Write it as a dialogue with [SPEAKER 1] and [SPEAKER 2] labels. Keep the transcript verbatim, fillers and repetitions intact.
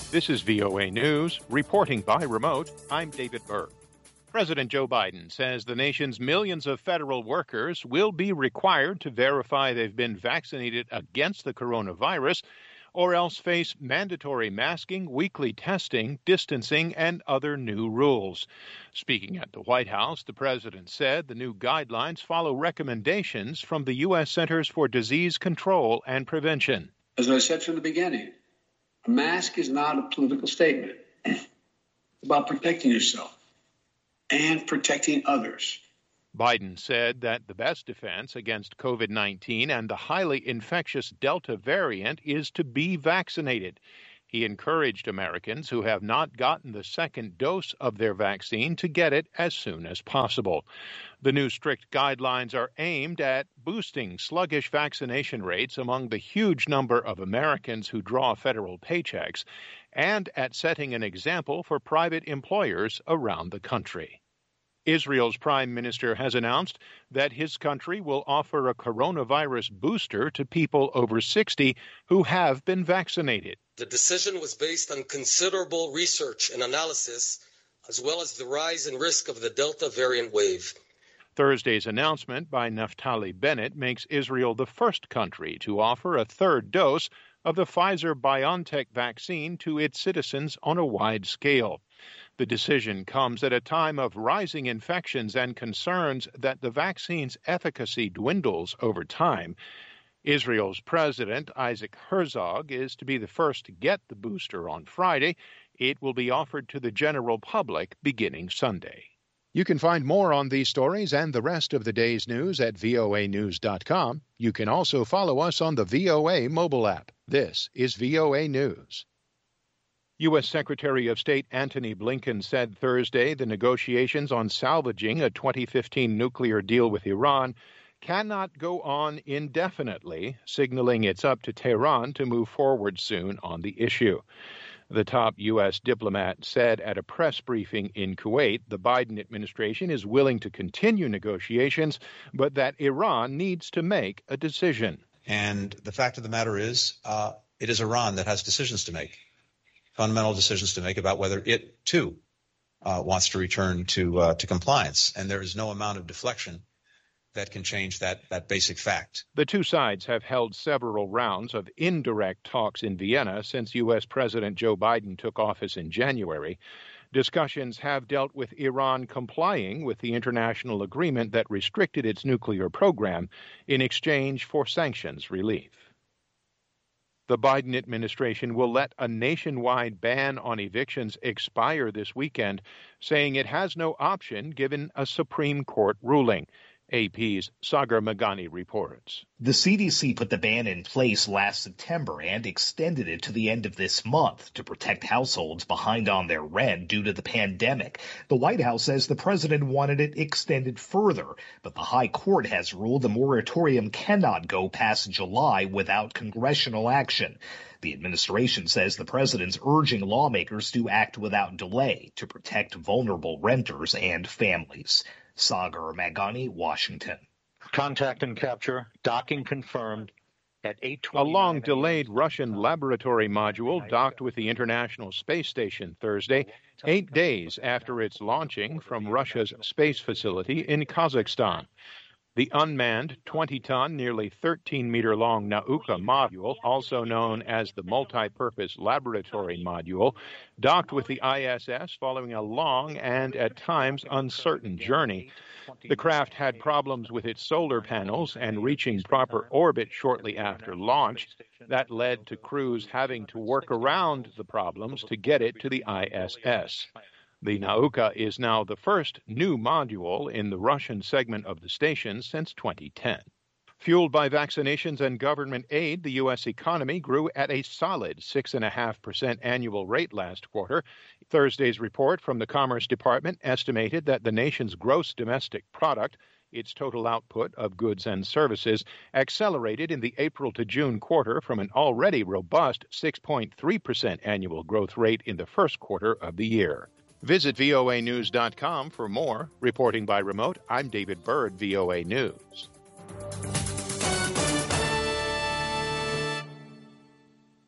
[SPEAKER 1] This is V O A News, reporting by remote. I'm David Berg. President Joe Biden says the nation's millions of federal workers will be required to verify they've been vaccinated against the coronavirus, or else face mandatory masking, weekly testing, distancing, and other new rules. Speaking at the White House, the president said the new guidelines follow recommendations from the U S Centers for Disease Control and Prevention.
[SPEAKER 2] As I said from the beginning, a mask is not a political statement. It's about protecting yourself and protecting others.
[SPEAKER 1] Biden said that the best defense against COVID nineteen and the highly infectious Delta variant is to be vaccinated. He encouraged Americans who have not gotten the second dose of their vaccine to get it as soon as possible. The new strict guidelines are aimed at boosting sluggish vaccination rates among the huge number of Americans who draw federal paychecks and at setting an example for private employers around the country. Israel's prime minister has announced that his country will offer a coronavirus booster to people over sixty who have been vaccinated.
[SPEAKER 3] The decision was based on considerable research and analysis, as well as the rise in risk of the Delta variant wave.
[SPEAKER 1] Thursday's announcement by Naftali Bennett makes Israel the first country to offer a third dose of the Pfizer-BioNTech vaccine to its citizens on a wide scale. The decision comes at a time of rising infections and concerns that the vaccine's efficacy dwindles over time. Israel's President Isaac Herzog is to be the first to get the booster on Friday. It will be offered to the general public beginning Sunday. You can find more on these stories and the rest of the day's news at V O A news dot com. You can also follow us on the V O A mobile app. This is V O A News. U S. Secretary of State Antony Blinken said Thursday the negotiations on salvaging a twenty fifteen nuclear deal with Iran cannot go on indefinitely, signaling it's up to Tehran to move forward soon on the issue. The top U S diplomat said at a press briefing in Kuwait the Biden administration is willing to continue negotiations, but that Iran needs to make a decision.
[SPEAKER 4] And the fact of the matter is, uh, it is Iran that has decisions to make, fundamental decisions to make about whether it, too, uh, wants to return to uh, to compliance. And there is no amount of deflection that can change that, that basic fact.
[SPEAKER 1] The two sides have held several rounds of indirect talks in Vienna since U S. President Joe Biden took office in January. Discussions have dealt with Iran complying with the international agreement that restricted its nuclear program in exchange for sanctions relief. The Biden administration will let a nationwide ban on evictions expire this weekend, saying it has no option given a Supreme Court ruling. A P's Sagar Meghani reports.
[SPEAKER 5] The C D C put the ban in place last September and extended it to the end of this month to protect households behind on their rent due to the pandemic. The White House says the president wanted it extended further, but the High Court has ruled the moratorium cannot go past July without congressional action. The administration says the president's urging lawmakers to act without delay to protect vulnerable renters and families. Sagar Meghani, Washington.
[SPEAKER 6] Contact and capture, docking confirmed at eight twenty.
[SPEAKER 1] A long-delayed Russian laboratory module docked with the International Space Station Thursday, eight days after its launching from Russia's space facility in Kazakhstan. The unmanned twenty-ton, nearly thirteen-meter-long Nauka module, also known as the Multi-Purpose Laboratory Module, docked with the I S S following a long and, at times, uncertain journey. The craft had problems with its solar panels and reaching proper orbit shortly after launch. That led to crews having to work around the problems to get it to the I S S. The Nauka is now the first new module in the Russian segment of the station since twenty ten. Fueled by vaccinations and government aid, the U S economy grew at a solid six point five percent annual rate last quarter. Thursday's report from the Commerce Department estimated that the nation's gross domestic product, its total output of goods and services, accelerated in the April to June quarter from an already robust six point three percent annual growth rate in the first quarter of the year. Visit V O A news dot com for more. Reporting by remote, I'm David Byrd, V O A News.